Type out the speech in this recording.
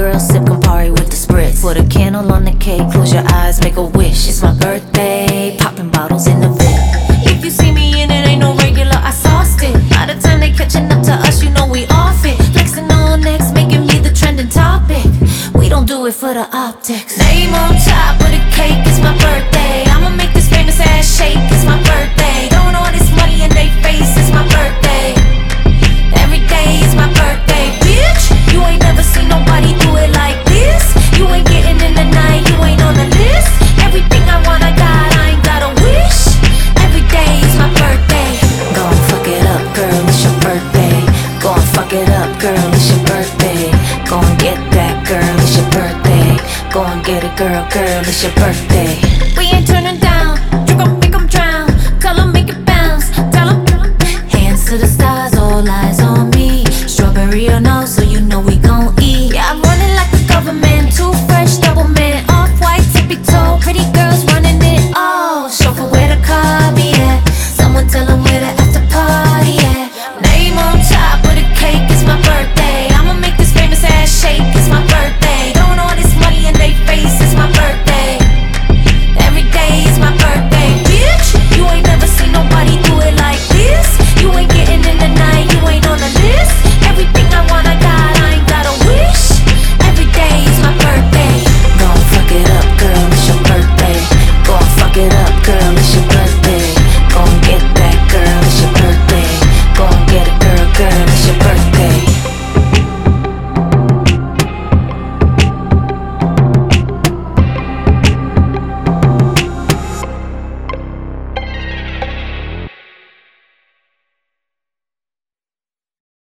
girl, sip Campari with the spritz. Put a candle on the cake, close your eyes, make a wish. It's my birthday, popping bottles in the VIP. If you see me in it, ain't no regular, I sauced it. By the time they catching up to us, you know we off it. Flexing on next, making me the trending topic. We don't do it for the optics. Name on top of the cake, it's my birthday. I'ma make this famous ass shake, it's my birthday. Throwing all this money in they face, it's my birthday. Every day is my birthday, bitch. You ain't never seen nobody do it like this. You ain't getting in the night, you ain't on the list. Everything I want, I got, I ain't got a wish. Every day is my birthday. Go and fuck it up, girl, it's your birthday. Go and fuck it up, girl, it's your birthday. Go and get that, girl, it's your birthday. Go and get it, girl, it's your birthday. We ain't turning down, you gon' make 'em drown. Tell 'em make it bounce, tell 'em hands to the stars, all eyes on me.